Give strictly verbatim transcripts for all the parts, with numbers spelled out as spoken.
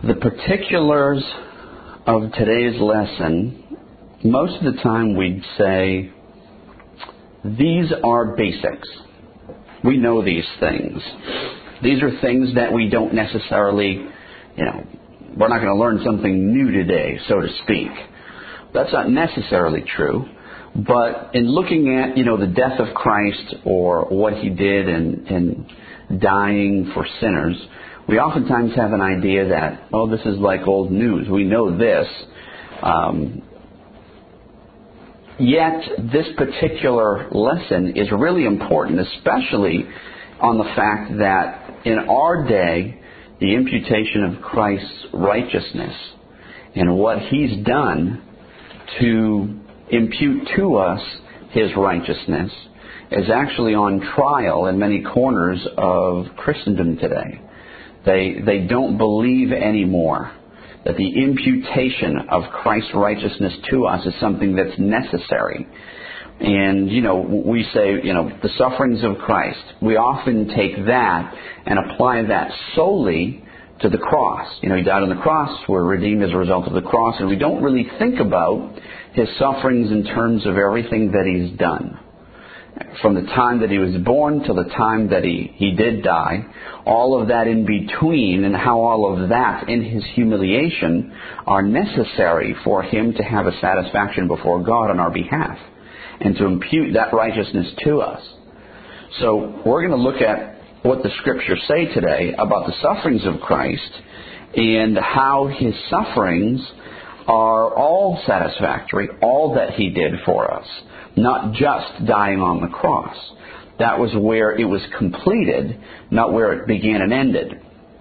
The particulars of today's lesson, most of the time we'd say, these are basics. We know these things. These are things that we don't necessarily, you know, we're not going to learn something new today, so to speak. That's not necessarily true. But in looking at, you know, the death of Christ or what He did in, in dying for sinners, we oftentimes have an idea that, oh, this is like old news. We know this. Um, yet this particular lesson is really important, especially on the fact that in our day, the imputation of Christ's righteousness and what He's done to impute to us His righteousness is actually on trial in many corners of Christendom today. They they don't believe anymore that the imputation of Christ's righteousness to us is something that's necessary. And, you know, we say, you know, the sufferings of Christ. We often take that and apply that solely to the cross. You know, He died on the cross. We're redeemed as a result of the cross. And we don't really think about His sufferings in terms of everything that He's done. From the time that He was born till the time that He, he did die. All of that in between, and how all of that in His humiliation are necessary for Him to have a satisfaction before God on our behalf, and to impute that righteousness to us. So we're going to look at what the Scriptures say today about the sufferings of Christ and how His sufferings are all satisfactory, all that He did for us, not just dying on the cross. That was where it was completed, not where it began and ended.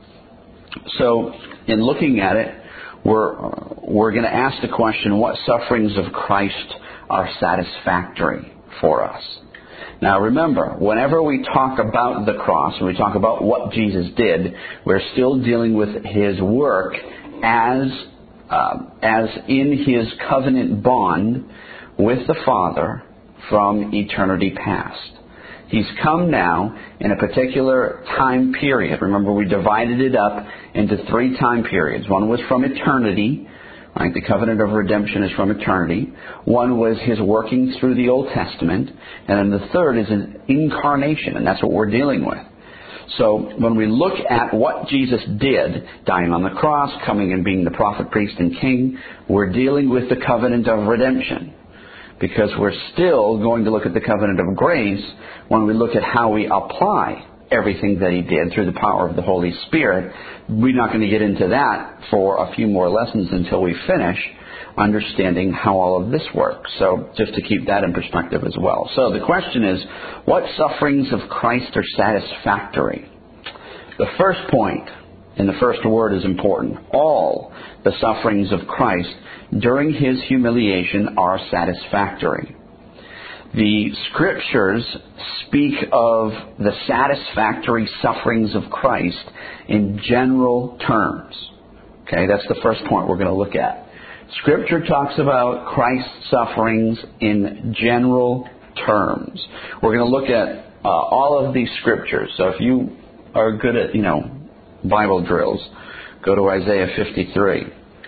So in looking at it, we're, we're going to ask the question, what sufferings of Christ are satisfactory for us? Now remember, whenever we talk about the cross, when we talk about what Jesus did, we're still dealing with His work as uh, as in His covenant bond with the Father from eternity past. He's come now in a particular time period. Remember, we divided it up into three time periods. One was from eternity. Right, the covenant of redemption is from eternity. One was His working through the Old Testament. And then the third is an incarnation, and that's what we're dealing with. So when we look at what Jesus did, dying on the cross, coming and being the prophet, priest, and king, we're dealing with the covenant of redemption. Because we're still going to look at the covenant of grace when we look at how we apply everything that He did through the power of the Holy Spirit. We're not going to get into that for a few more lessons until we finish understanding how all of this works. So just to keep that in perspective as well. So the question is, what sufferings of Christ are satisfactory? The first point in the first word is important. All the sufferings of Christ during His humiliation are satisfactory. The Scriptures speak of the satisfactory sufferings of Christ in general terms. Okay, that's the first point we're going to look at. Scripture talks about Christ's sufferings in general terms. We're going to look at uh, all of these Scriptures. So if you are good at, you know, Bible drills, go to Isaiah fifty-three.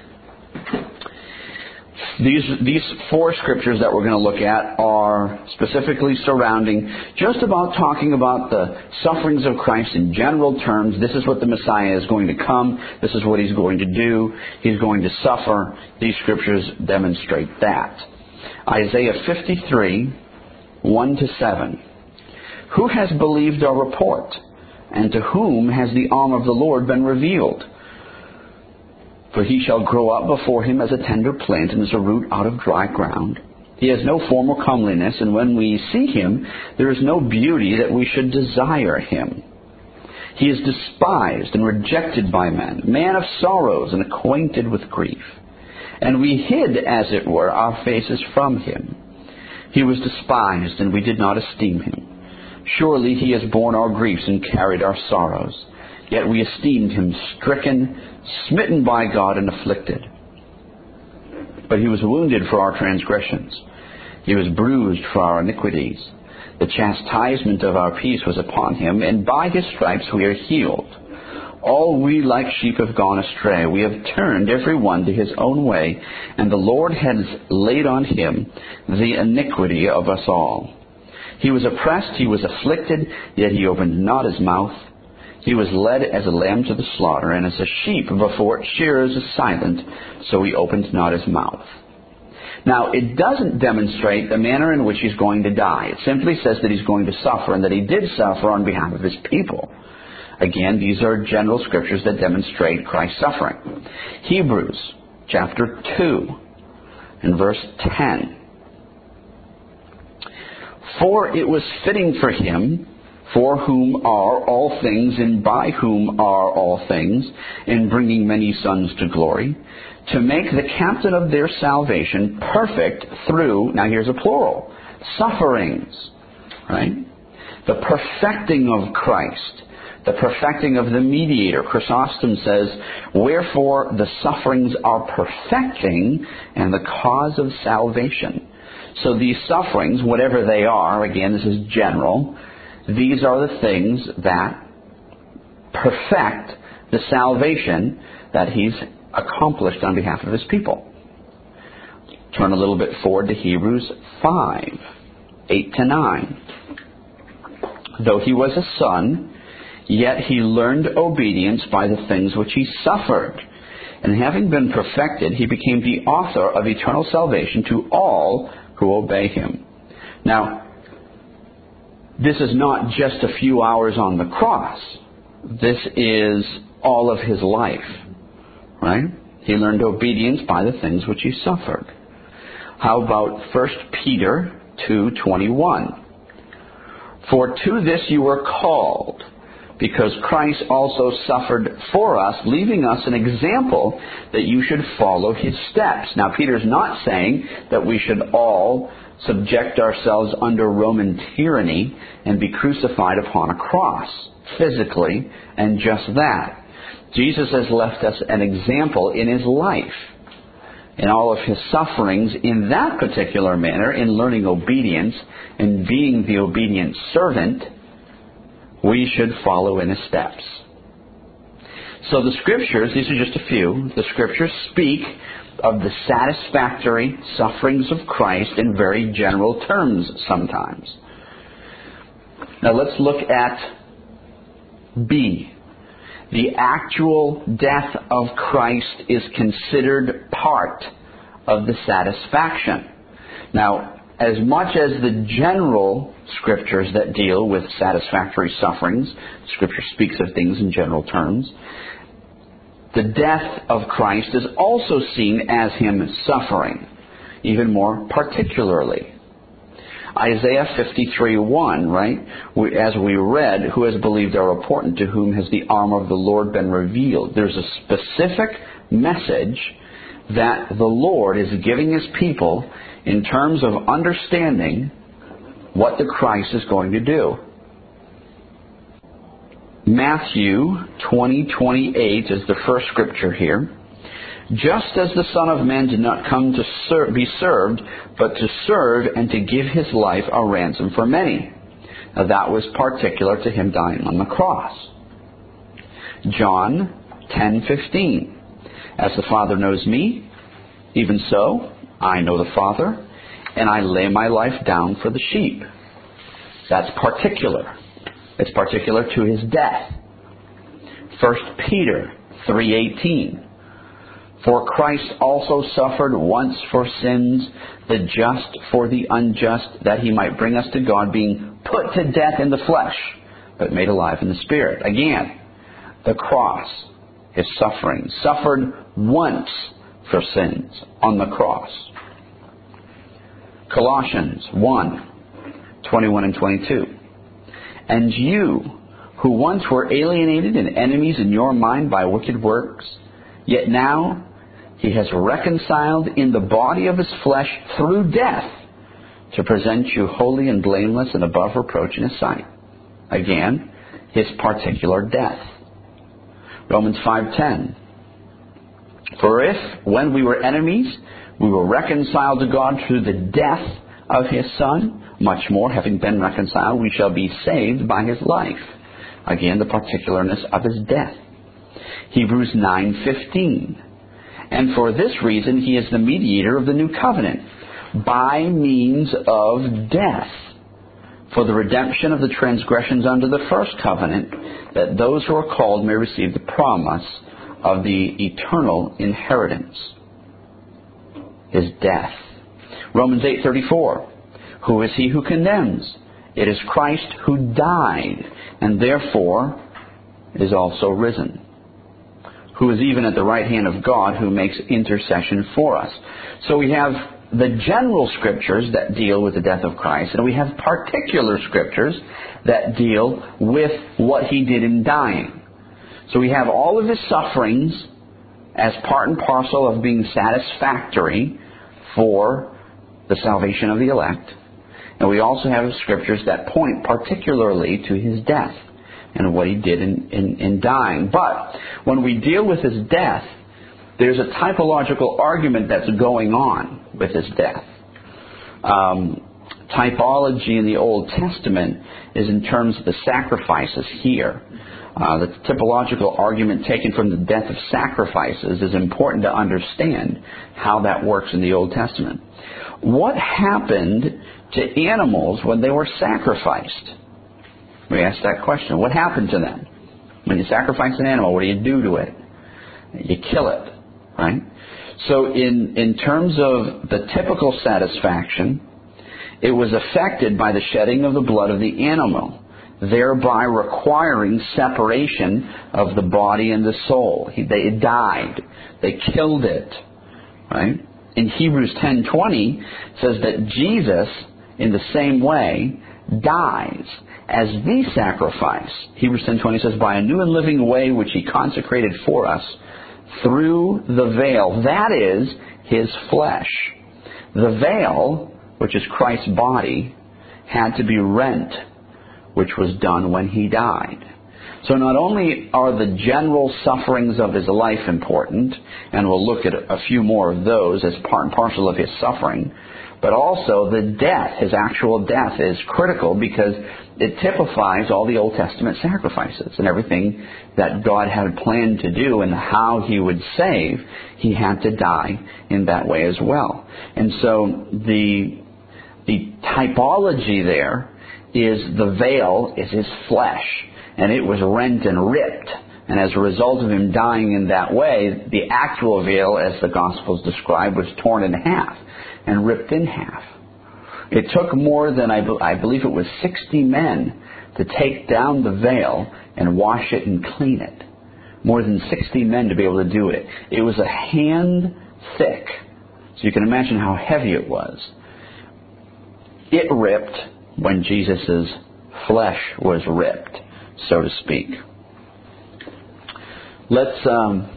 These these four Scriptures that we're going to look at are specifically surrounding, just about talking about the sufferings of Christ in general terms. This is what the Messiah is going to come. This is what He's going to do. He's going to suffer. These Scriptures demonstrate that. Isaiah fifty-three, one to seven. Who has believed our report? And to whom has the arm of the Lord been revealed? For He shall grow up before Him as a tender plant and as a root out of dry ground. He has no form or comeliness, and when we see Him, there is no beauty that we should desire Him. He is despised and rejected by men, man of sorrows and acquainted with grief. And we hid, as it were, our faces from Him. He was despised, and we did not esteem Him. Surely He has borne our griefs and carried our sorrows. Yet we esteemed Him stricken, smitten by God, and afflicted. But He was wounded for our transgressions. He was bruised for our iniquities. The chastisement of our peace was upon Him, and by His stripes we are healed. All we like sheep have gone astray. We have turned every one to his own way, and the Lord has laid on him the iniquity of us all. He was oppressed, he was afflicted, yet he opened not his mouth. He was led as a lamb to the slaughter, and as a sheep before its shearers is silent, so he opened not his mouth. Now, it doesn't demonstrate the manner in which he's going to die. It simply says that he's going to suffer, and that he did suffer on behalf of his people. Again, these are general scriptures that demonstrate Christ's suffering. Hebrews chapter two and verse ten. For it was fitting for him, for whom are all things, and by whom are all things, in bringing many sons to glory, to make the captain of their salvation perfect through, now here's a plural, sufferings. Right? The perfecting of Christ. The perfecting of the mediator. Chrysostom says, wherefore the sufferings are perfecting and the cause of salvation. So these sufferings, whatever they are, again, this is general, these are the things that perfect the salvation that he's accomplished on behalf of his people. Turn a little bit forward to Hebrews five, eight to nine. Though he was a son, yet he learned obedience by the things which he suffered. And having been perfected, he became the author of eternal salvation to all who obey him. Now, this is not just a few hours on the cross. This is all of his life. Right? He learned obedience by the things which he suffered. How about First Peter two twenty-one? For to this you were called, because Christ also suffered for us, leaving us an example that you should follow his steps. Now, Peter's not saying that we should all subject ourselves under Roman tyranny and be crucified upon a cross, physically, and just that. Jesus has left us an example in his life, in all of his sufferings, in that particular manner, in learning obedience and being the obedient servant. We should follow in his steps. So the scriptures, these are just a few, the scriptures speak of the satisfactory sufferings of Christ in very general terms sometimes. Now let's look at B. The actual death of Christ is considered part of the satisfaction. Now, as much as the general scriptures that deal with satisfactory sufferings, Scripture speaks of things in general terms, the death of Christ is also seen as him suffering, even more particularly. Isaiah fifty-three one, right? As we read, who has believed our report, and to whom has the arm of the Lord been revealed? There's a specific message that the Lord is giving his people in terms of understanding what the Christ is going to do. Matthew twenty twenty-eight is the first scripture here. Just as the Son of Man did not come to ser- be served, but to serve and to give his life a ransom for many. Now that was particular to him dying on the cross. John ten fifteen. As the Father knows me, even so I know the Father, and I lay my life down for the sheep. That's particular. It's particular to his death. First Peter three eighteen. For Christ also suffered once for sins, the just for the unjust, that he might bring us to God, being put to death in the flesh, but made alive in the Spirit. Again, the cross, his suffering, suffered once for sins on the cross. Colossians one twenty-one and twenty-two. And you, who once were alienated and enemies in your mind by wicked works, yet now he has reconciled in the body of his flesh through death, to present you holy and blameless and above reproach in his sight. Again, his particular death. Romans five ten. For if, when we were enemies, we were reconciled to God through the death of his Son, much more, having been reconciled, we shall be saved by his life. Again, the particularness of his death. Hebrews nine fifteen. And for this reason he is the mediator of the new covenant, by means of death, for the redemption of the transgressions under the first covenant, that those who are called may receive the promise of the eternal inheritance. His death. Romans eight thirty-four. Who is he who condemns? It is Christ who died, and therefore is also risen, who is even at the right hand of God, who makes intercession for us. So we have the general scriptures that deal with the death of Christ, and we have particular scriptures that deal with what he did in dying. So we have all of his sufferings as part and parcel of being satisfactory for the salvation of the elect. And we also have scriptures that point particularly to his death and what he did in, in, in dying. But when we deal with his death, there's a typological argument that's going on with his death. Um, typology in the Old Testament is in terms of the sacrifices here. Uh, the typological argument taken from the death of sacrifices is important to understand how that works in the Old Testament. What happened to animals when they were sacrificed? We ask that question. What happened to them? When you sacrifice an animal, what do you do to it? You kill it, right? So in, in terms of the typical satisfaction, it was affected by the shedding of the blood of the animal, thereby requiring separation of the body and the soul. He, they died. They killed it, right? In Hebrews ten twenty, it says that Jesus, in the same way, dies as the sacrifice. Hebrews ten twenty says, by a new and living way which he consecrated for us through the veil, that is, his flesh. The veil, which is Christ's body, had to be rent, which was done when he died. So not only are the general sufferings of his life important, and we'll look at a few more of those as part and parcel of his suffering, but also the death, his actual death, is critical because it typifies all the Old Testament sacrifices and everything that God had planned to do and how he would save. He had to die in that way as well. And so the, the typology there is the veil is his flesh, and it was rent and ripped. And as a result of him dying in that way, the actual veil, as the Gospels describe, was torn in half and ripped in half. It took more than, I, be- I believe it was sixty men to take down the veil and wash it and clean it. More than sixty men to be able to do it. It was a hand thick, so you can imagine how heavy it was. It ripped when Jesus' flesh was ripped, so to speak. Let's um,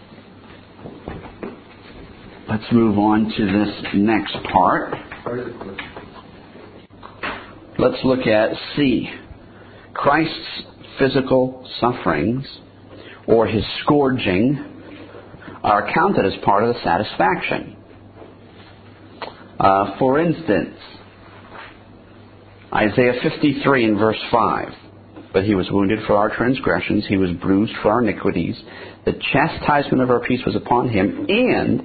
let's move on to this next part. Let's look at C. Christ's physical sufferings, or his scourging, are counted as part of the satisfaction. Uh, for instance, Isaiah fifty-three in verse five. But he was wounded for our transgressions, he was bruised for our iniquities. The chastisement of our peace was upon him, and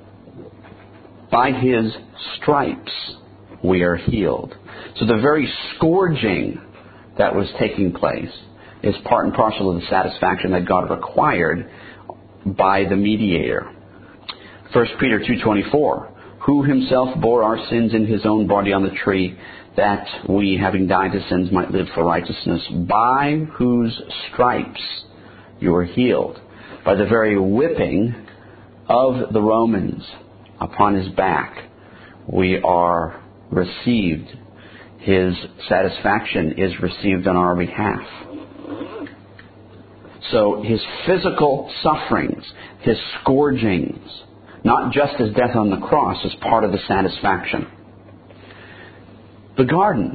by his stripes we are healed. So the very scourging that was taking place is part and parcel of the satisfaction that God required by the mediator. First Peter two twenty-four, who himself bore our sins in his own body on the tree, that we, having died to sins, might live for righteousness, by whose stripes you were healed. By the very whipping of the Romans upon his back, we are received. His satisfaction is received on our behalf. So his physical sufferings, his scourgings, not just his death on the cross, is part of the satisfaction. The garden.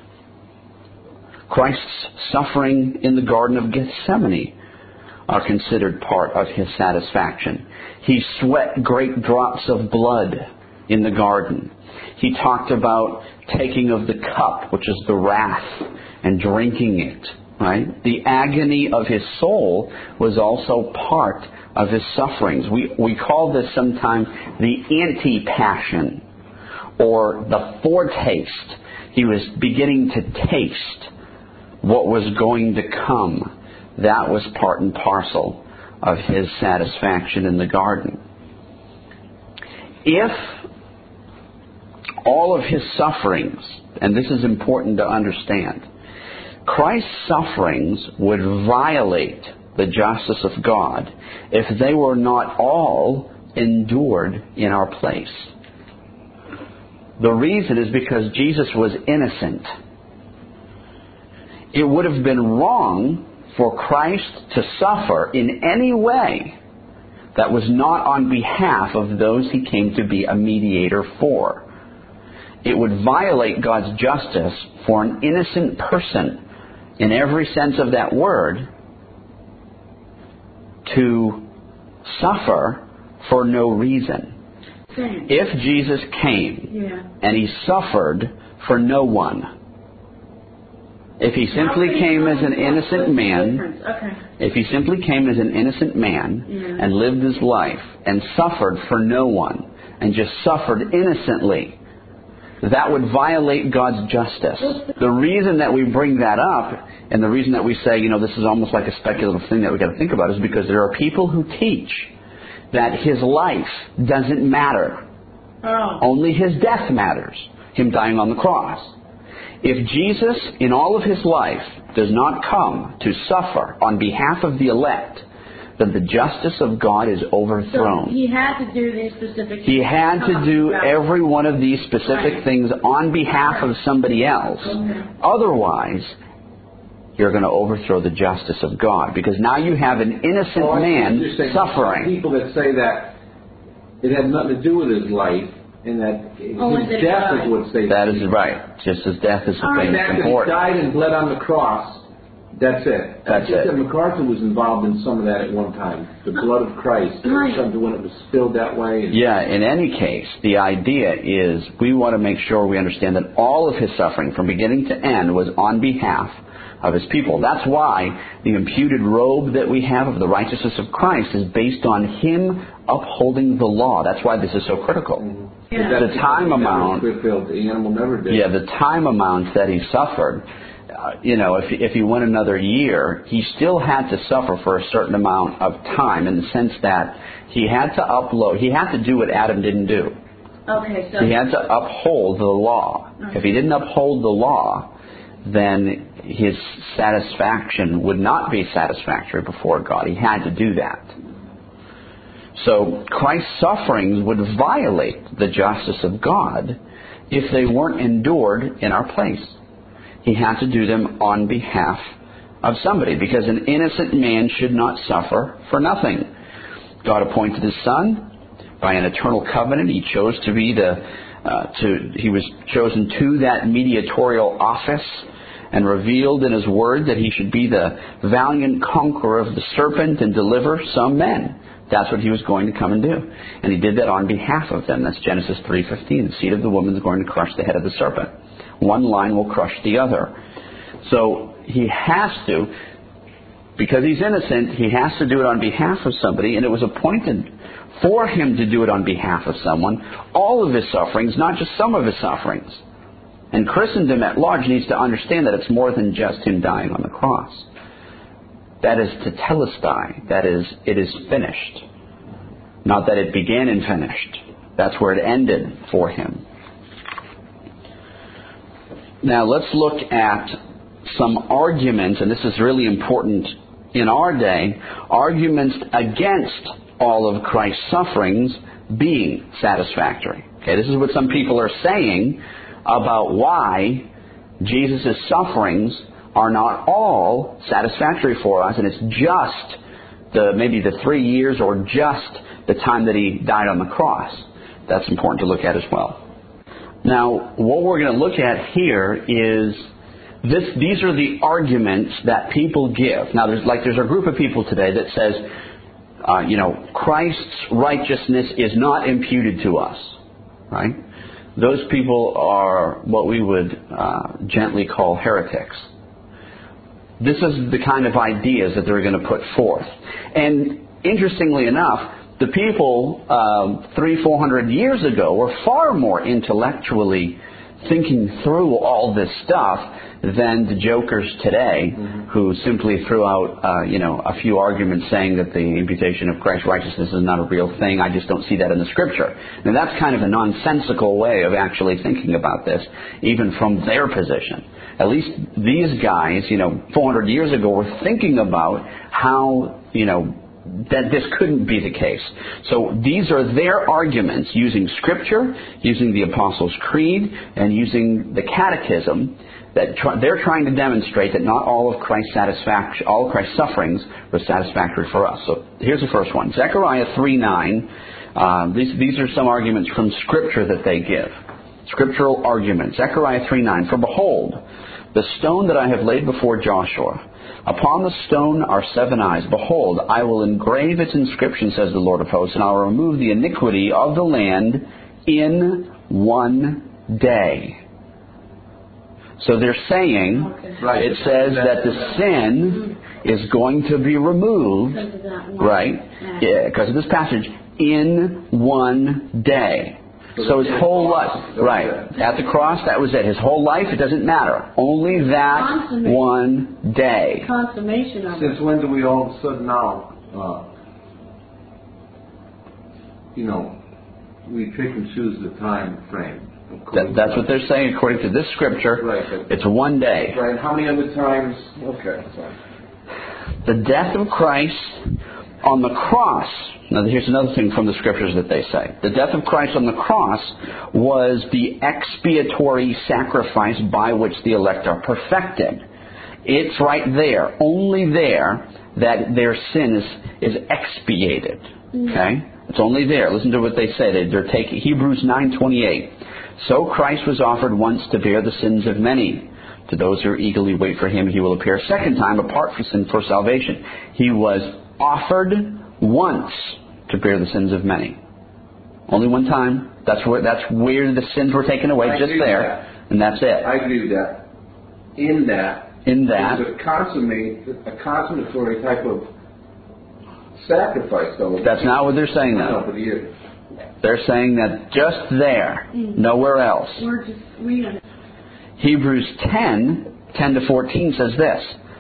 Christ's suffering in the Garden of Gethsemane are considered part of his satisfaction. He sweat great drops of blood in the garden. He talked about taking of the cup, which is the wrath, and drinking it Right? The agony of his soul was also part of his sufferings. We, we call this sometimes the anti-passion, or the foretaste. He was beginning to taste what was going to come. That was part and parcel of his satisfaction in the garden. If all of his sufferings, and this is important to understand, Christ's sufferings would violate the justice of God if they were not all endured in our place. The reason is because Jesus was innocent. It would have been wrong for Christ to suffer in any way that was not on behalf of those he came to be a mediator for. It would violate God's justice for an innocent person, in every sense of that word, to suffer for no reason. If Jesus came yeah. and he suffered for no one, if he simply came as an innocent man, okay. if he simply came as an innocent man yeah. and lived his life and suffered for no one and just suffered innocently, that would violate God's justice. The reason that we bring that up, and the reason that we say, you know, this is almost like a speculative thing that we've got to think about, is because there are people who teach that his life doesn't matter. Oh. Only his death matters, him dying on the cross. If Jesus, in all of his life, does not come to suffer on behalf of the elect, then the justice of God is overthrown. So he had to do these specific things. He had to do every one of these specific right. things on behalf of somebody else. Mm-hmm. Otherwise, you're going to overthrow the justice of God, because now you have an innocent oh, man suffering. People that say that it had nothing to do with his life, and that oh, his death is what saved That him. is right. Just as death is the thing fact important. That he died and bled on the cross. That's it. That's it. That MacArthur was involved in some of that at one time. The blood of Christ. Or something when it was spilled that way. And yeah, in any case, the idea is we want to make sure we understand that all of his suffering from beginning to end was on behalf of his people. That's why the imputed robe that we have of the righteousness of Christ is based on him upholding the law. That's why this is so critical. Mm-hmm. Yeah. The time amount, the animal never did. Yeah, the time amount that he suffered. Uh, you know, if if he went another year, he still had to suffer for a certain amount of time, in the sense that he had to upload, he had to do what Adam didn't do. Okay, so he had to uphold the law. Okay. If he didn't uphold the law, then his satisfaction would not be satisfactory before God. He had to do that. So Christ's sufferings would violate the justice of God if they weren't endured in our place. He had to do them on behalf of somebody, because an innocent man should not suffer for nothing. God appointed his Son by an eternal covenant. He chose to be the, uh, to he was chosen to that mediatorial office, and revealed in his word that he should be the valiant conqueror of the serpent and deliver some men. That's what he was going to come and do. And he did that on behalf of them. That's Genesis three fifteen. The seed of the woman is going to crush the head of the serpent. One line will crush the other. So he has to, because he's innocent, he has to do it on behalf of somebody, and it was appointed for him to do it on behalf of someone, all of his sufferings, not just some of his sufferings. And Christendom at large needs to understand that it's more than just him dying on the cross. That is tetelestai. That is, it is finished. Not that it began and finished. That's where it ended for him. Now let's look at some arguments, and this is really important in our day, arguments against all of Christ's sufferings being satisfactory. Okay, this is what some people are saying about why Jesus' sufferings are not all satisfactory for us, and it's just the maybe the three years or just the time that he died on the cross. That's important to look at as well. Now, what we're going to look at here is this. These are the arguments that people give. Now, there's like there's a group of people today that says, uh, you know, Christ's righteousness is not imputed to us, right? Those people are what we would uh, gently call heretics. this is the kind of ideas that they're going to put forth. And interestingly enough, the people uh, three, four hundred years ago were far more intellectually thinking through all this stuff than the jokers today, mm-hmm. who simply threw out, uh, you know, a few arguments saying that the imputation of Christ's righteousness is not a real thing. I just don't see that in the Scripture. And that's kind of a nonsensical way of actually thinking about this, even from their position. At least these guys, you know, four hundred years ago were thinking about how, you know, that this couldn't be the case. So these are their arguments using Scripture, using the Apostles' Creed, and using the Catechism, that tr- they're trying to demonstrate that not all of Christ's satisfaction, all of Christ's sufferings were satisfactory for us. So here's the first one. Zechariah three nine. Uh, these, these are some arguments from Scripture that they give. Scriptural arguments. Zechariah three nine. For behold, the stone that I have laid before Joshua, upon the stone are seven eyes. Behold, I will engrave its inscription, says the Lord of hosts, and I will remove the iniquity of the land in one day. So they're saying, okay. right, it says that the sin is going to be removed, right, yeah, because of this passage, in one day. So his whole life, right, at the cross, that was it. His whole life, it doesn't matter. Only that one day. Consummation of it. Since when do we all of a sudden now, uh, you know, we pick and choose the time frame? That, that's what they're saying according to this Scripture. Right. It's one day. Right. How many other times? Okay. Sorry. The death of Christ on the cross. Now here's another thing from the Scriptures that they say. The death of Christ on the cross was the expiatory sacrifice by which the elect are perfected. It's right there, only there, that their sin is, is expiated. Okay? It's only there. Listen to what they say. They, they're taking Hebrews nine twenty-eight. So Christ was offered once to bear the sins of many. To those who eagerly wait for Him, He will appear a second time apart from sin for salvation. He was offered once to bear the sins of many. Only one time. That's where that's where the sins were taken away, I just there, that. and that's it. I agree with that. In that, in that, it's a consummate, a consummatory type of sacrifice, though. That's not what they're saying, though. No, but he is. They're saying that just there, mm. nowhere else. We're just reading. Hebrews ten, ten to fourteen says this.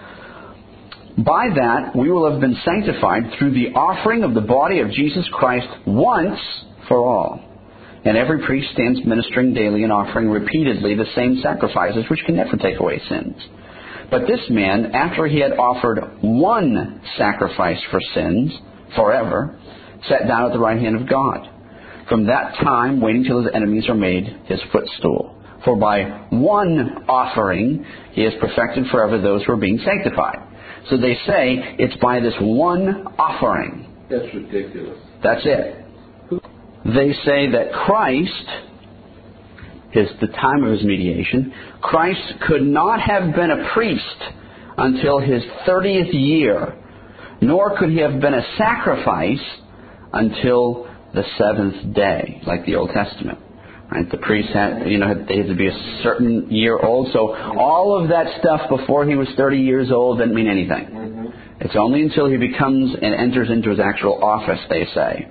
By that we will have been sanctified through the offering of the body of Jesus Christ once for all. And every priest stands ministering daily and offering repeatedly the same sacrifices which can never take away sins. But this man, after he had offered one sacrifice for sins forever, sat down at the right hand of God. From that time, waiting till his enemies are made his footstool. For by one offering he has perfected forever those who are being sanctified. So they say it's by this one offering. That's ridiculous. That's it. They say that Christ is the time of his mediation. Christ could not have been a priest until his thirtieth year, nor could he have been a sacrifice until the seventh day, like the Old Testament. Right? The priests had, you know, they had to be a certain year old. So all of that stuff before he was thirty years old didn't mean anything. Mm-hmm. It's only until he becomes and enters into his actual office, they say.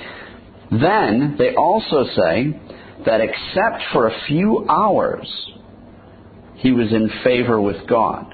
Then they also say that except for a few hours, he was in favor with God.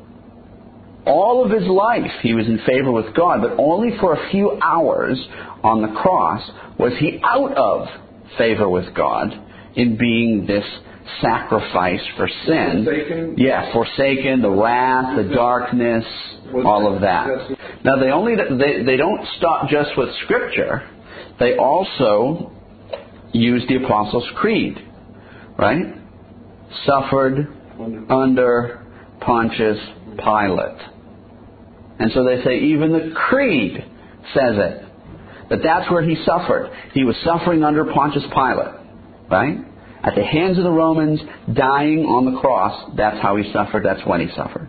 All of his life he was in favor with God, but only for a few hours on the cross was he out of favor with God in being this sacrifice for sin. Forsaken? Yeah, forsaken, the wrath, the darkness, all of that. Now they only they, they don't stop just with Scripture. They also use the Apostles' Creed, right? Suffered under Pontius Pilate. And so they say even the Creed says it. That that's where he suffered. He was suffering under Pontius Pilate, right? At the hands of the Romans, dying on the cross. That's how he suffered. That's when he suffered.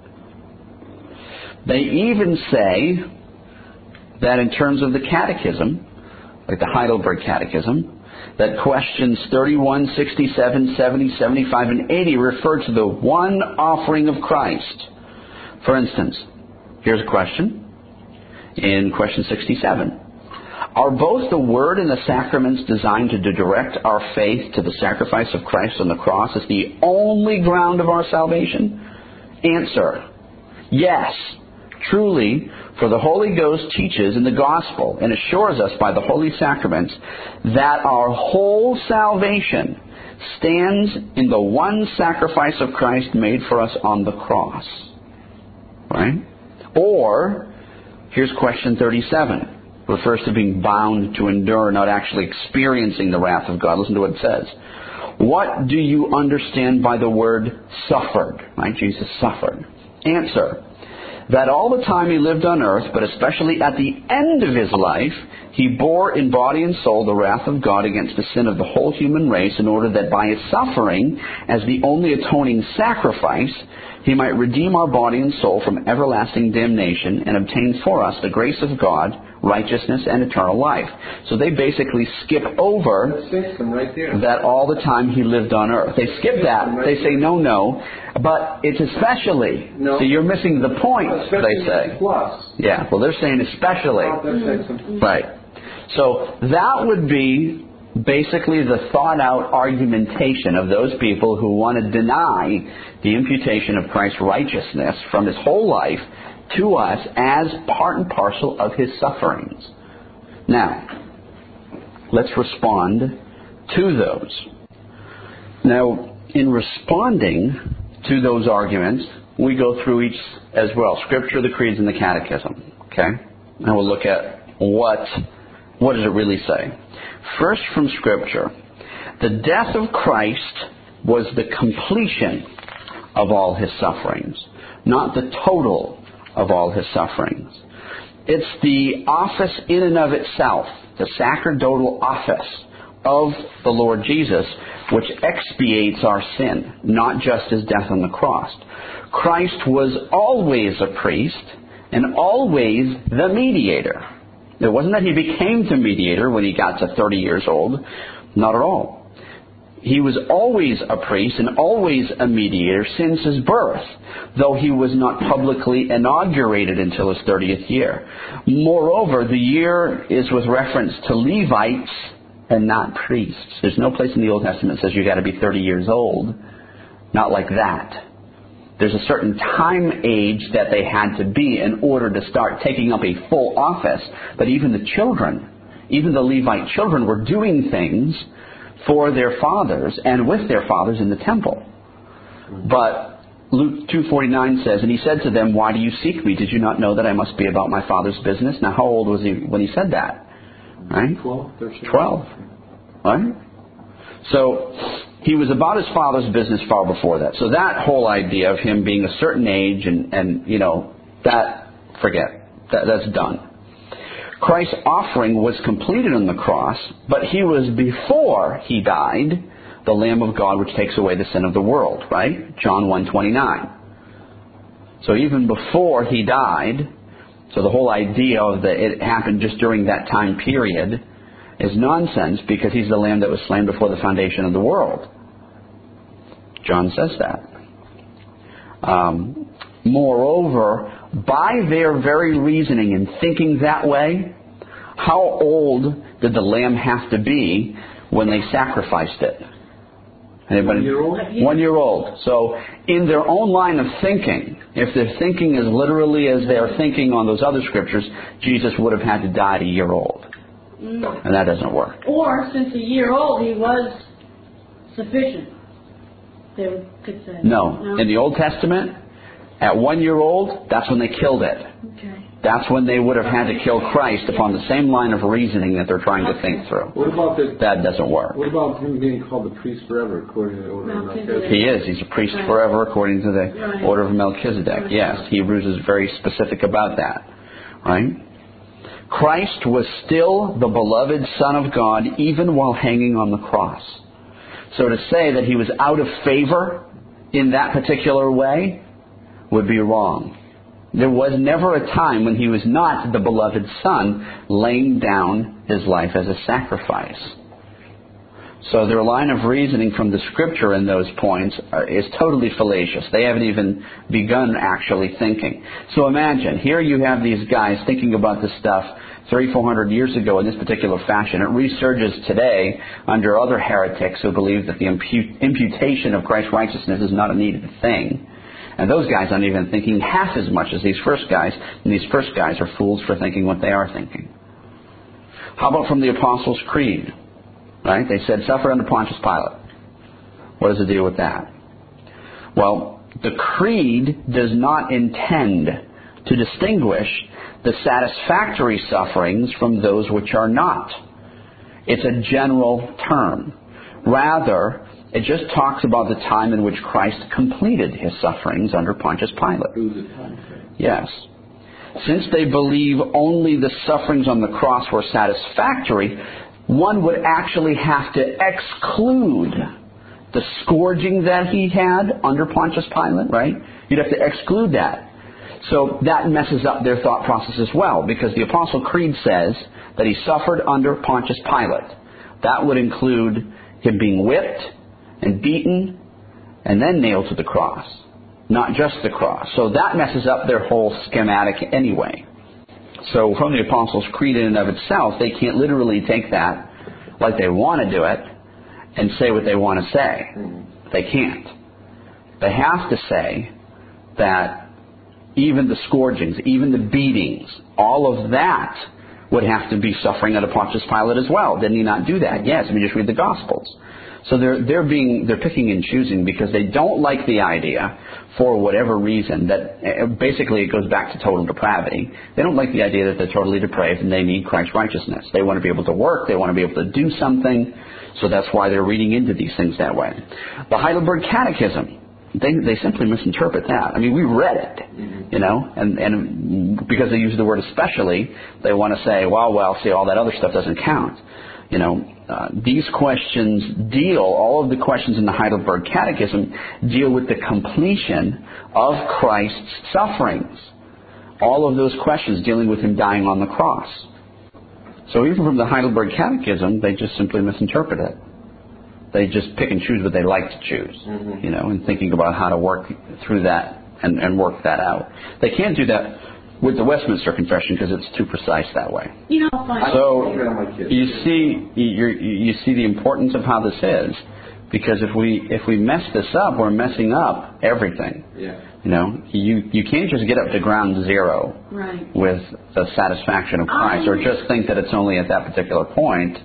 They even say that in terms of the catechism, like the Heidelberg Catechism, that questions thirty-one, sixty-seven, seventy, seventy-five, and eighty refer to the one offering of Christ For instance, here's a question in question sixty-seven. Are both the Word and the sacraments designed to direct our faith to the sacrifice of Christ on the cross as the only ground of our salvation? Answer: yes. Truly, for the Holy Ghost teaches in the Gospel and assures us by the Holy Sacraments that our whole salvation stands in the one sacrifice of Christ made for us on the cross. Right? Or, here's question thirty-seven. Refers to being bound to endure, not actually experiencing the wrath of God. Listen to what it says. What do you understand by the word suffered? Right? Jesus suffered. Answer: that all the time he lived on earth, but especially at the end of his life, he bore in body and soul the wrath of God against the sin of the whole human race, in order that by his suffering, as the only atoning sacrifice, he might redeem our body and soul from everlasting damnation and obtain for us the grace of God, righteousness, and eternal life. So they basically skip over right there. that all the time he lived on earth. They skip that. They say no, no. But it's especially. No. So you're missing the point, Especially they say. Plus. Yeah, well, they're saying especially. Oh, that's excellent. Right. So that would be basically the thought-out argumentation of those people who want to deny the imputation of Christ's righteousness from his whole life to us as part and parcel of his sufferings. Now, let's respond to those. Now, in responding to those arguments, we go through each as well. Scripture, the creeds, and the catechism. Okay? And we'll look at what, what does it really say. First, from Scripture, the death of Christ was the completion of all his sufferings, not the total of all his sufferings. It's the office in and of itself, the sacerdotal office of the Lord Jesus, which expiates our sin, not just his death on the cross. Christ was always a priest and always the mediator. It wasn't that he became the mediator when he got to thirty years old. Not at all. He was always a priest and always a mediator since his birth, though he was not publicly inaugurated until his thirtieth year. Moreover, the year is with reference to Levites and not priests. There's no place in the Old Testament that says you've got to be thirty years old. Not like that. There's a certain time age that they had to be in order to start taking up a full office. But even the children, even the Levite children, were doing things for their fathers and with their fathers in the temple. But Luke two forty-nine says, and he said to them, why do you seek me? Did you not know that I must be about my father's business? Now, how old was he when he said that? Right? Twelve. thirteen. Twelve. Right? So he was about his father's business far before that. So that whole idea of him being a certain age and, and you know, that, forget. That, that's done. Christ's offering was completed on the cross, but he was before he died, the Lamb of God which takes away the sin of the world, right? John one twenty-nine. So even before he died, so the whole idea of that it happened just during that time period is nonsense, because he's the Lamb that was slain before the foundation of the world. John says that. Um, moreover, by their very reasoning and thinking that way, how old did the lamb have to be when they sacrificed it? Anybody? One year old? One year old. So in their own line of thinking, if their thinking is literally as they are thinking on those other scriptures, Jesus would have had to die at a year old. Mm. And that doesn't work. Or, since a year old, he was sufficient, they could say. No. no? In the Old Testament, at one year old, that's when they killed it. Okay. That's when they would have had to kill Christ upon the same line of reasoning that they're trying to think through. What about the? That doesn't work. What about him being called the priest forever, according to the order of Melchizedek? He is. He's a priest forever according to the Right. order of Melchizedek. Yes, Hebrews is very specific about that. Right? Christ was still the beloved Son of God even while hanging on the cross. So to say that he was out of favor in that particular way would be wrong. There was never a time when he was not the beloved Son laying down his life as a sacrifice. So their line of reasoning from the Scripture in those points is totally fallacious. They haven't even begun actually thinking. So imagine, here you have these guys thinking about this stuff three, four hundred years ago in this particular fashion. It resurges today under other heretics who believe that the impu- imputation of Christ's righteousness is not a needed thing. And those guys aren't even thinking half as much as these first guys, and these first guys are fools for thinking what they are thinking. How about from the Apostles' Creed? Right? They said, suffer under Pontius Pilate. What is the deal with that? Well, the Creed does not intend to distinguish the satisfactory sufferings from those which are not. It's a general term. Rather, it just talks about the time in which Christ completed his sufferings under Pontius Pilate. Yes. Since they believe only the sufferings on the cross were satisfactory, one would actually have to exclude the scourging that he had under Pontius Pilate, right? You'd have to exclude that. So that messes up their thought process as well, because the Apostle Creed says that he suffered under Pontius Pilate. That would include him being whipped and beaten and then nailed to the cross, not just the cross. So that messes up their whole schematic anyway. So from the Apostles' Creed in and of itself, they can't literally take that like they want to do it and say what they want to say. They can't. They have to say that even the scourgings, even the beatings, all of that would have to be suffering under Pontius Pilate as well. Didn't he not do that? Yes, I mean, just read the Gospels. So they're they're being they're picking and choosing because they don't like the idea, for whatever reason, that basically it goes back to total depravity. They don't like the idea that they're totally depraved and they need Christ's righteousness. They want to be able to work. They want to be able to do something. So that's why they're reading into these things that way. The Heidelberg Catechism, they they simply misinterpret that. I mean, we read it, mm-hmm. you know, and and because they use the word especially, they want to say, well, well, see, all that other stuff doesn't count. You know, uh, these questions deal, all of the questions in the Heidelberg Catechism deal with the completion of Christ's sufferings. All of those questions dealing with him dying on the cross. So even from the Heidelberg Catechism, they just simply misinterpret it. They just pick and choose what they like to choose, mm-hmm. you know, and thinking about how to work through that and, and work that out. They can't do that with the Westminster Confession because it's too precise that way. You know, so you see, you you see the importance of how this is, because if we if we mess this up, we're messing up everything. Yeah. You know, you you can't just get up to ground zero right. with the satisfaction of Christ, or just think that it's only at that particular point,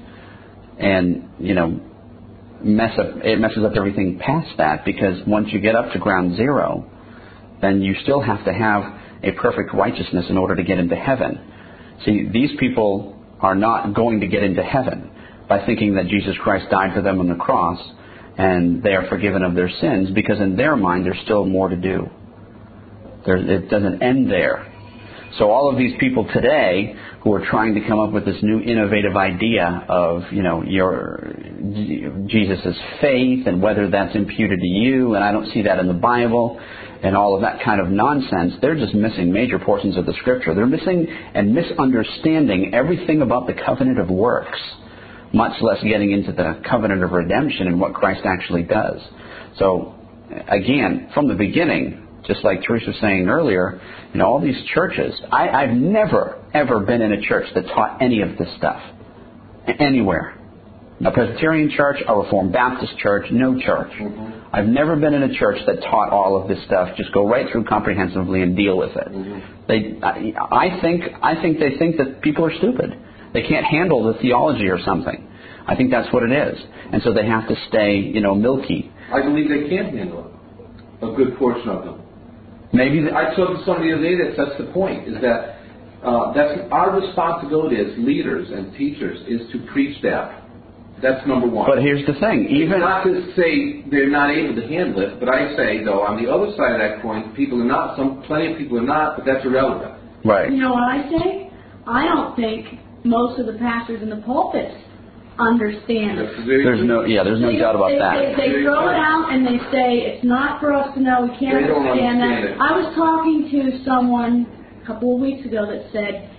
and you know, mess up it messes up everything past that. Because once you get up to ground zero, then you still have to have a perfect righteousness in order to get into heaven. See, these people are not going to get into heaven by thinking that Jesus Christ died for them on the cross and they are forgiven of their sins, because in their mind there's still more to do. There, it doesn't end there. So all of these people today who are trying to come up with this new innovative idea of, you know, your Jesus' faith and whether that's imputed to you, and I don't see that in the Bible, and all of that kind of nonsense, they're just missing major portions of the Scripture. They're missing and misunderstanding everything about the covenant of works, much less getting into the covenant of redemption and what Christ actually does. So, again, from the beginning, just like Teresa was saying earlier, you know, all these churches, I, I've never, ever been in a church that taught any of this stuff. Anywhere. A Presbyterian church, a Reformed Baptist church, no church. Mm-hmm. I've never been in a church that taught all of this stuff. Just go right through comprehensively and deal with it. Mm-hmm. They, I, I think, I think they think that people are stupid. They can't handle the theology or something. I think that's what it is, and so they have to stay, you know, milky. I believe they can't handle it. A good portion of them. Maybe the, I told somebody the other day that that's the point. Is that uh, that's our responsibility as leaders and teachers is to preach that. That's number one. But here's the thing. Even it's not to say they're not able to handle it, but I say, though, on the other side of that coin, people are not, some plenty of people are not, but that's irrelevant. Right. You know what I say? I don't think most of the pastors in the pulpits understand it. There's no, yeah, there's no they, doubt about they, that. They, they throw it out and they say, it's not for us to know, we can't they don't understand, understand that. It. I was talking to someone a couple of weeks ago that said,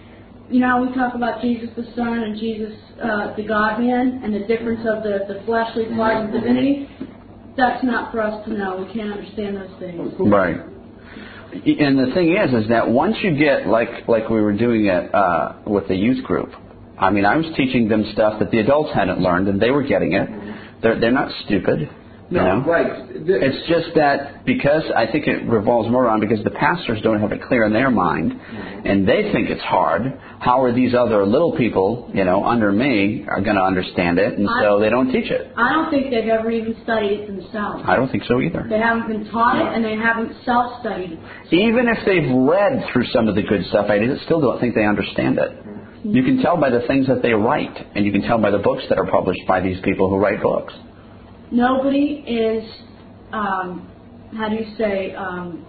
you know, we talk about Jesus the Son and Jesus uh, the God-Man and the difference of the, the fleshly part and divinity. That's not for us to know. We can't understand those things. Right. And the thing is, is that once you get, like like we were doing it uh, with the youth group, I mean, I was teaching them stuff that the adults hadn't learned, and they were getting it. They're, they're not stupid. You No, know? right. It's just that because I think it revolves more around because the pastors don't have it clear in their mind, and they think it's hard. How are these other little people, you know, under me, are going to understand it? And so they don't teach it. I don't think they've ever even studied it themselves. I don't think so either. They haven't been taught it, and they haven't self-studied it. Even if they've read through some of the good stuff, I still don't think they understand it. You can tell by the things that they write, and you can tell by the books that are published by these people who write books. Nobody is, um, how do you say, um,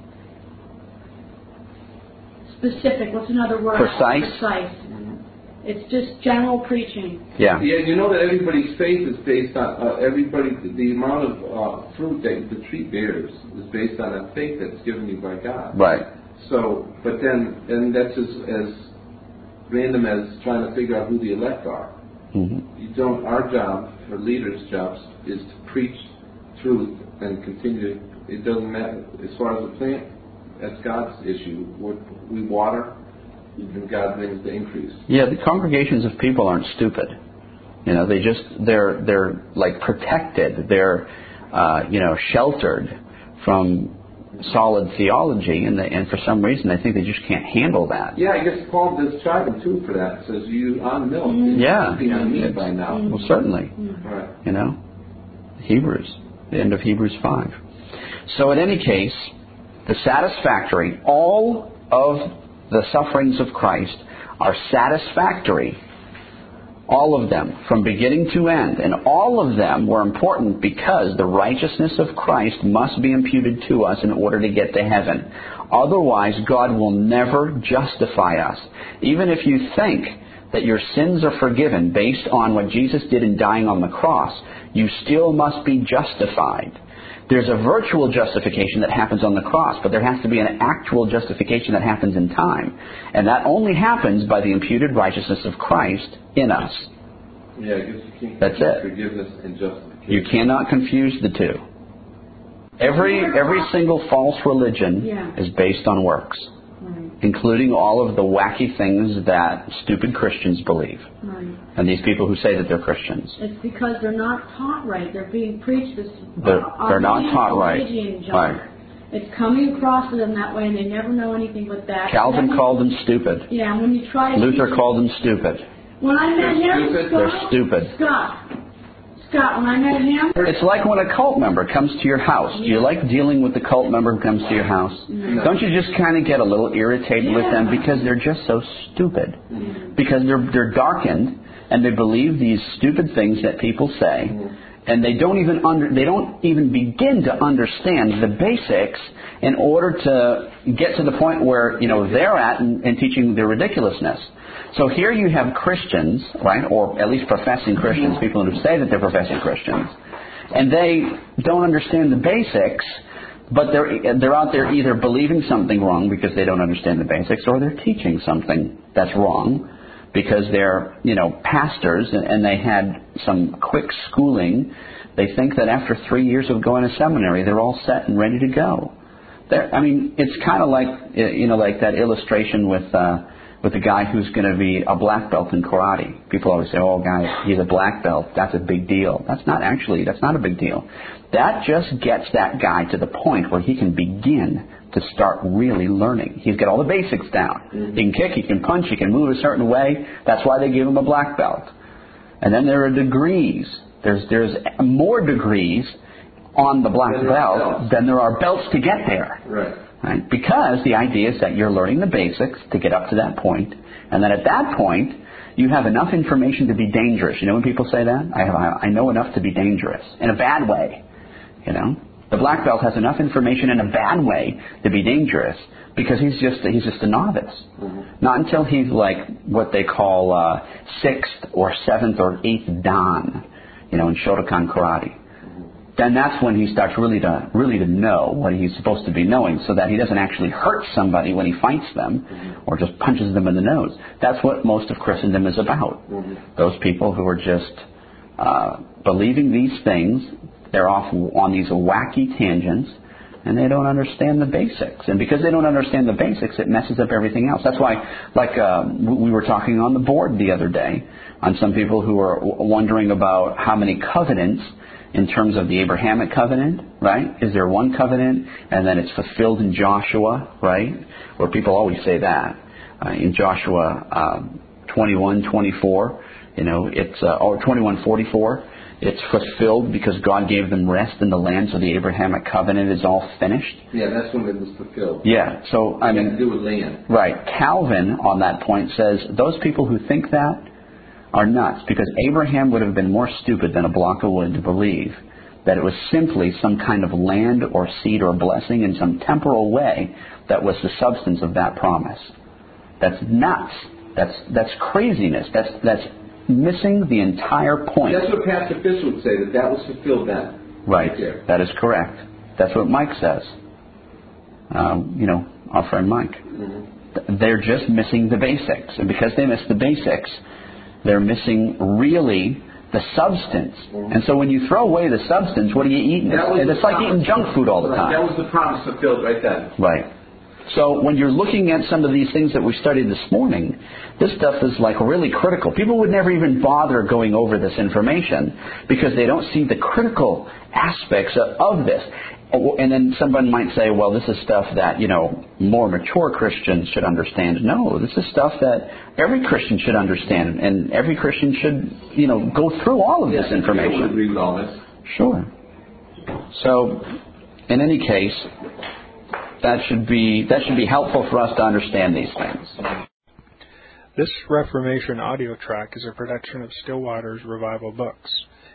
specific. What's another word? Precise? Precise. It's just general preaching. Yeah. Yeah, you know that everybody's faith is based on, uh, everybody, the amount of uh, fruit that the tree bears is based on a faith that's given you by God. Right. So, but then, and that's as, as random as trying to figure out who the elect are. Mm-hmm. You don't, our job, or leaders' jobs, is to preach truth and continue. It doesn't matter. As far as the plant, that's God's issue. We water, and God brings the increase. Yeah, the congregations of people aren't stupid. You know, they just, they're, they're like protected. They're, uh, you know, sheltered from solid theology, and, they, and for some reason I think they just can't handle that. Yeah, I guess Paul does chide them too for that. It says, you on milk. Mm-hmm. Yeah. Be on meat by now. Well, certainly. Mm-hmm. Right. You know, Hebrews, the end of Hebrews five. So in any case, the satisfactory, all of the sufferings of Christ are satisfactory. All of them, from beginning to end. And all of them were important because the righteousness of Christ must be imputed to us in order to get to heaven. Otherwise, God will never justify us. Even if you think that your sins are forgiven based on what Jesus did in dying on the cross, you still must be justified. There's a virtual justification that happens on the cross, but there has to be an actual justification that happens in time. And that only happens by the imputed righteousness of Christ in us. Yeah, I guess you can't That's it. Forgiveness and justification. You cannot confuse the two. Every every single false religion Yeah. is based on works, Right. including all of the wacky things that stupid Christians believe. Right. And these people who say that they're Christians. It's because they're not taught right. They're being preached this. They're, uh, they're not taught right. Pelagian junk. Right. It's coming across to them that way, and they never know anything but that. Calvin Then- called them stupid. Yeah, and when you try to Luther teach- called them stupid. When I met him, They're Scott, They're stupid. Scott, Scott, when I met him, It's like when a cult member comes to your house. Do you like dealing with the cult member who comes to your house? No. Don't you just kind of get a little irritated with them because they're just so stupid? Because they're they're darkened and they believe these stupid things that people say, and they don't even under they don't even begin to understand the basics in order to get to the point where you know they're at in, in teaching their ridiculousness. So here you have Christians, right, or at least professing Christians, people who say that they're professing Christians, and they don't understand the basics, but they're they're out there either believing something wrong because they don't understand the basics, or they're teaching something that's wrong because they're, you know, pastors and, and they had some quick schooling. They think that after three years of going to seminary, they're all set and ready to go. They're, I mean, it's kind of like, you know, like that illustration with uh, with the guy who's going to be a black belt in karate. People always say, oh, guy, he's a black belt. That's a big deal. That's not actually, that's not a big deal. That just gets that guy to the point where he can begin to start really learning. He's got all the basics down. Mm-hmm. He can kick, he can punch, he can move a certain way. That's why they give him a black belt. And then there are degrees. There's there's more degrees on the black than belt than there are belts to get there. Right. Right? Because the idea is that you're learning the basics to get up to that point, and then at that point, you have enough information to be dangerous. You know when people say that? I have, I know enough to be dangerous. In a bad way. You know? The black belt has enough information in a bad way to be dangerous because he's just he's just a novice. Mm-hmm. Not until he's like what they call uh, sixth or seventh or eighth dan, you know, in Shotokan karate. then that's when he starts really to really to know what he's supposed to be knowing, so that he doesn't actually hurt somebody when he fights them or just punches them in the nose. That's what most of Christendom is about. Those people who are just uh, believing these things, they're off on these wacky tangents, and they don't understand the basics. And because they don't understand the basics, it messes up everything else. That's why, like uh, we were talking on the board the other day, on some people who are wondering about how many covenants in terms of the Abrahamic covenant, right? Is there one covenant and then it's fulfilled in Joshua, right? Or people always say that. Uh, in Joshua um, twenty-one twenty-four, you know, it's, uh, or twenty-one forty-four, it's fulfilled because God gave them rest in the land, so the Abrahamic covenant is all finished. Yeah, that's when it was fulfilled. Yeah, so I it mean, had to do with land. Right. Calvin on that point says those people who think that are nuts, because Abraham would have been more stupid than a block of wood to believe that it was simply some kind of land or seed or blessing in some temporal way that was the substance of that promise. That's nuts. That's that's craziness. That's that's missing the entire point. That's what Pastor Fish would say, that that was fulfilled then. Right. Right, that is correct. That's what Mike says. Um, you know, our friend Mike. Mm-hmm. They're just missing the basics. And because they miss the basics, they're missing really the substance. Mm-hmm. And so when you throw away the substance, what are you eating? It's, it's like eating junk food all the time. That was the promise fulfilled right then. Right. So when you're looking at some of these things that we studied this morning, this stuff is like really critical. People would never even bother going over this information because they don't see the critical aspects of this. And then someone might say, well, this is stuff that, you know, more mature Christians should understand. No, this is stuff that every Christian should understand, and every Christian should, you know, go through all of yeah, this information. I would agree with all this. Sure. So, in any case, that should be that should be helpful for us to understand these things. This Reformation audio track is a production of Stillwater's Revival Books.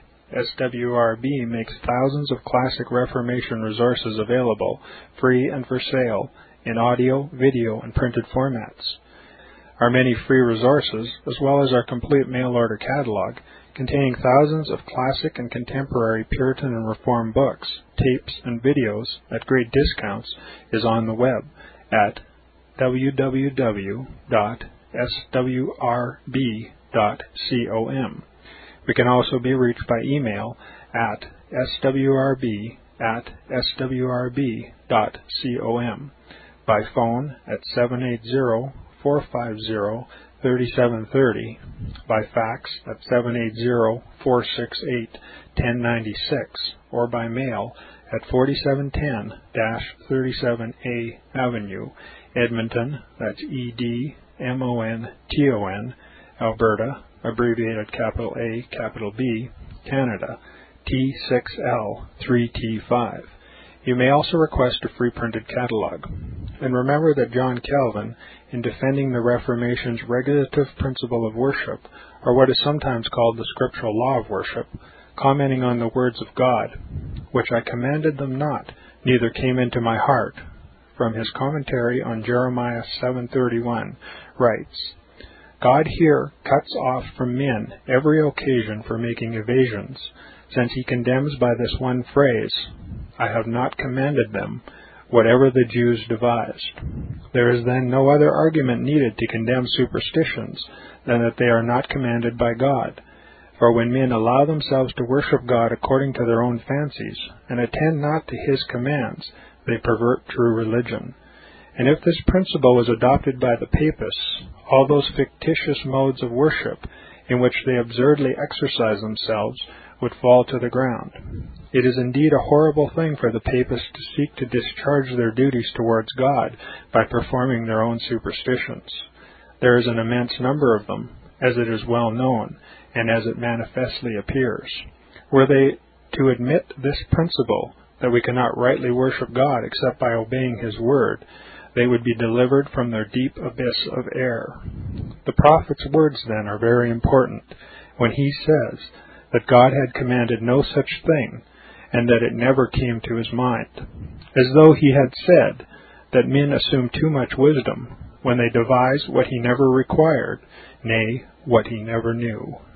S W R B makes thousands of classic Reformation resources available, free and for sale, in audio, video, and printed formats. Our many free resources, as well as our complete mail-order catalog, containing thousands of classic and contemporary Puritan and Reformed books, tapes, and videos at great discounts, is on the web at w w w dot s w r b dot com. We can also be reached by email at s w r b at s w r b dot com, by phone at seven eight zero, four five zero, three seven three zero, by fax at seven eight zero, four six eight, one zero nine six, or by mail at forty-seven ten thirty-seven A Avenue, Edmonton, that's E D M O N T O N, Alberta, abbreviated capital A, capital B, Canada, T six L three T five. You may also request a free printed catalog. And remember that John Calvin, in defending the Reformation's regulative principle of worship, or what is sometimes called the scriptural law of worship, commenting on the words of God, which I commanded them not, neither came into my heart, from his commentary on Jeremiah seven thirty-one, writes, God here cuts off from men every occasion for making evasions, since he condemns by this one phrase, I have not commanded them, whatever the Jews devised. There is then no other argument needed to condemn superstitions than that they are not commanded by God. For when men allow themselves to worship God according to their own fancies, and attend not to his commands, they pervert true religion. And if this principle is adopted by the papists, all those fictitious modes of worship in which they absurdly exercise themselves would fall to the ground. It is indeed a horrible thing for the papists to seek to discharge their duties towards God by performing their own superstitions. There is an immense number of them, as it is well known, and as it manifestly appears. Were they to admit this principle, that we cannot rightly worship God except by obeying his word, they would be delivered from their deep abyss of error. The prophet's words, then, are very important when he says that God had commanded no such thing, and that it never came to his mind, as though he had said that men assume too much wisdom when they devise what he never required, nay, what he never knew.